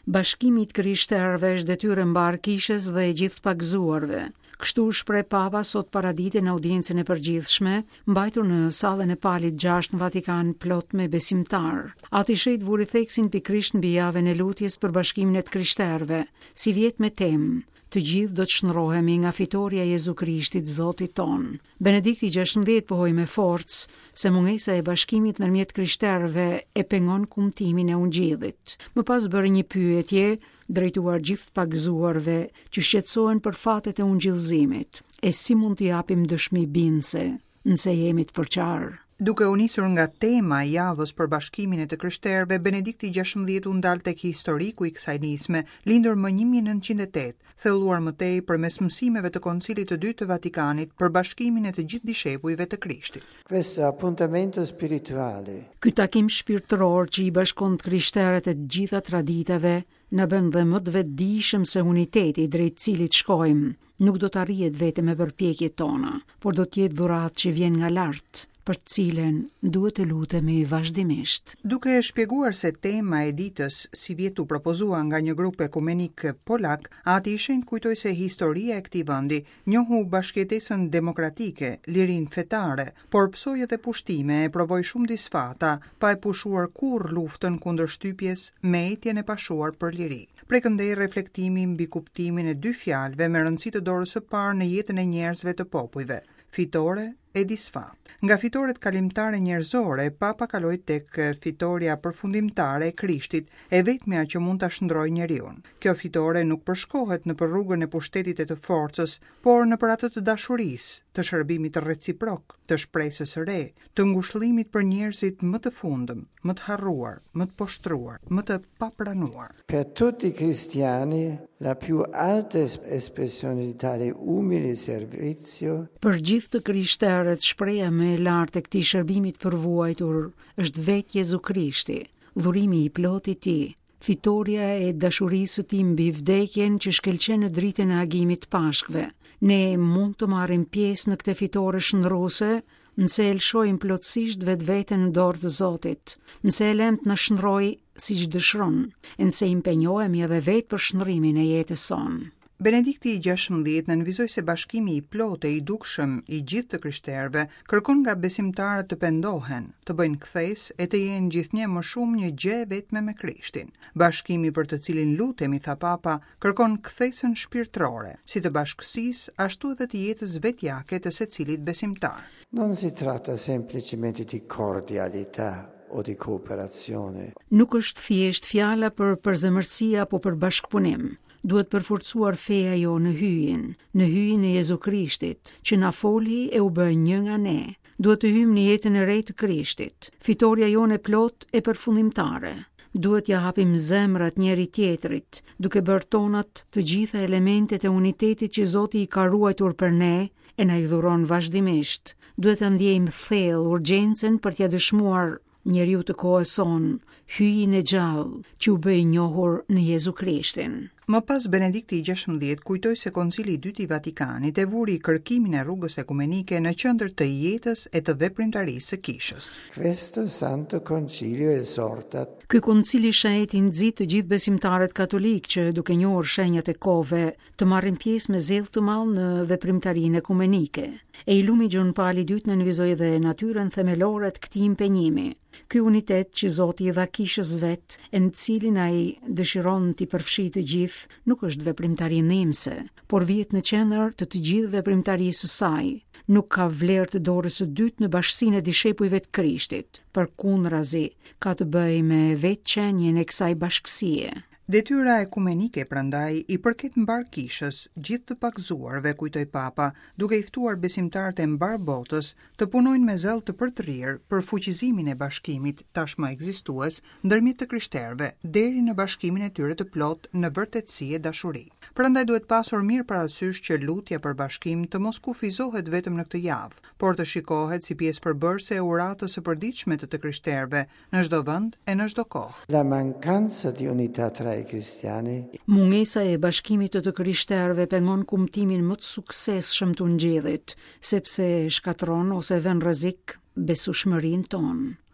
Bashkimi i krishterëve është detyrë mbar kishës dhe e gjithë pagzuarve. Kështu shpreh Papa sot paradite në audiencën e përgjithshme, mbajtur në sallën e Palit 6 në Vatikan plot me besimtar. Aty vuri theksin pikërisht mbi javën e lutjes për bashkimin e të krishterëve, si vjet me temë: të gjithë do të shndrohemi nga fitoria e Jezu Krishtit, Zotit ton. Benedikti 16 pohoi me forcë se mungesa e bashkimit ndërmjet krishterëve e pengon kumtimin e ungjillit. Më pas bëri një pyetje drejtuar gjithë pagzuarve që shqetësohen për fatet e ungjillëzimit. E si mund t'i japim dëshmi bindëse nëse jemi të përqarë? Duke u nisur nga tema e javës për bashkimin e të krishterëve, Benedikti 16 u ndal tek historiku i kësaj nisme, lindur më 1908, thelluar më tej përmes mësimeve të Koncilit të dytë të Vatikanit për bashkimin e të gjithë dishepujve të Krishtit. Questo appuntamento spirituale. Ky takim shpirtëror që i bashkon të krishterët e të gjitha traditave na bën dhe më të vetëdijshëm se uniteti drejt cilit shkojmë nuk do të arrihet vetëm me përpjekjet tona, por do të jetë dhuratë që vjen nga lart, për të cilën duhet të lutemi vazhdimisht. Duke e shpjeguar se tema e ditës si vjetu propozua nga një grup ekumenik polak, Ati i Shenjtë kujtoi se historia e këtij vendi njohu bashkëjetesën demokratike, lirinë fetare, por psoi edhe pushtime e provoi shumë disfata, pa e pushuar kurrë luftën kundër shtypjes me etjen e pashuar për liri. Prekëndej reflektimi mbi kuptimin e dy fjalëve me rëndësi të dorës së parë në jetën e njerëzve të popujve: fitore e disfat. Nga fitoret kalimtare njerëzore, Papa kaloi tek fitoria përfundimtare e Krishtit, e vetmja që mund ta shndrojë njeriu. Kjo fitore nuk përshkohet në rrugën e pushtetit e të forcës, por në atë të dashurisë, të shërbimit reciprok, të shpresës së re, të ngushëllimit për njerëzit më të fundëm, më të harruar, më të poshtruar, më të papranuar. Per tutti i cristiani la più alta espressione di tale umile servizio. Për gjithë të krishterët, shpreha më e lartë e këtij shërbimi të përvuajtur është vetë Jezu Krishti, dhurimi i plotë i tij, fitoria e dashurisë së tij mbi vdekjen që shkëlqen në dritën e agimit të Pashkëve. Ne mund të marrim pjesë në këtë fitore shndruese nëse e lëshojmë plotësisht vetveten në dorë të Zotit, nëse e lëm të na shndrojë siç dëshiron, e nëse impenjohemi edhe vetë për shndrimin e jetës sonë. Benedikti 16 nënvizoi se bashkimi i plotë e i dukshëm i gjithë të krishterëve kërkon nga besimtarët të pendohen, të bëjnë kthesë e të jenë gjithnjë më shumë një gjë e vetme me Krishtin. Bashkimi për të cilin lutemi, tha Papa, kërkon kthesën shpirtërore, si të bashkësisë ashtu edhe të jetës vetjake të secilit besimtar. Non si tratta semplicemente di cordialità o di cooperazione. Nuk është thjesht fjala për përzemërsi apo për bashkëpunim. Duhet përforcuar feja jo në hyjin e Jezu Krishtit, që na foli e u bë një nga ne. Duhet të hyjmë në jetën e re të Krishtit. Fitoria jone plot e përfundimtare. Duhet ja hapim zemrat njëri tjetrit, duke bërë tonat të gjitha elementet e unitetit që Zoti i ka ruajtur për ne e na i dhuron vazhdimisht. Duhet të ndjejmë thellë urgjencën për t'ia dëshmuar njeriu të kohës sonë, hyjin e gjallë që u bë i njohur në Jezu Krishtin. Më pas Benedikti 16 kujtoi se Koncili i dytë i Vatikanit e vuri kërkimin e rrugës ekumenike në qendër të jetës e të veprimtarisë së kishës. Questo Santo Concilio esorta. Ky koncili shenjtë i nxit të gjithë besimtarët katolik që duke njohur shenjat e kohëve të marrin pjesë me zell të madh në veprimtarinë ekumenike. E Ilumi Gjon Pali II nënvizoi dhe natyrën themelore të këtij impenjimi. Ky unitet që Zoti i dha kishës vet, e në cilin ai dëshiron t'i përfshijë të gjithë, nuk është veprimtari ndihmëse, por vjet në qendër të gjithë veprimtarisë së saj. Nuk ka vlerë të dorës së dytë në bashkësinë e dishepujve të Krishtit. Përkundrazi, ka të bëjë me vetëqenien e kësaj bashkësie. Detyra ekumenike prandaj i përket mbar kishës, gjithë të pagzuarve, kujtoi Papa, duke i ftuar besimtarët e mbar botës të punojnë me zell të përtrirë për fuqizimin e bashkimit tashmë ekzistues ndërmjet të krishterëve deri në bashkimin e tyre të plot në vërtetësi e dashuri. Prandaj duhet pasur mirë parasysh që lutja për bashkim të mos kufizohet vetëm në këtë javë, por të shikohet si pjesë përbërëse e uratës së përditshme të krishterëve në çdo vend e në çdo kohë. La mancanza di unità tra i cristiani. Mungesa e bashkimit të krishterëve pengon kumtimin më të suksesshëm të ungjillit, sepse shkatron ose vën rrezik besueshmërinë tonë.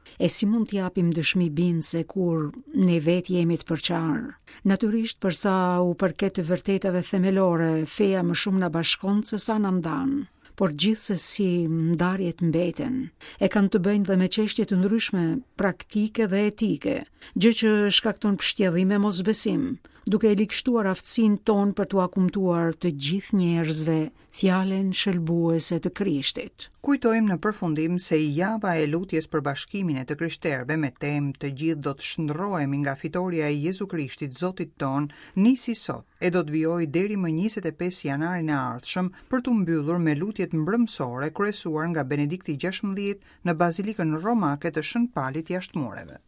E si mund t'japim dëshmi bindëse kur ne vetë jemi të përqarë? Natyrisht përsa u përket të vërtetave themelore, feja më shumë na bashkon se sa na ndan. Por gjithsesi ndarjet mbeten. E kanë të bëjnë dhe me çështje të ndryshme, praktike dhe etike, gjë që shkakton pështjellim e mosbesim, duke e likshtuar aftësinë tonë për t'u akumtuar të gjithë njerëzve fjalen shëlbuese të Krishtit. Kujtojmë në përfundim se java e lutjes për bashkimin e të krishterëve me temë të gjithë do të shndërrohemi nga fitoria e Jezu Krishtit Zotit ton, nisi sot e do të vijojë deri më 25 janarin e ardhshëm për t'u mbyllur me lutjet mbrëmsore kryesuar nga Benedikti XVI në Bazilikën Romake të Shën Palit Jashtëmureve.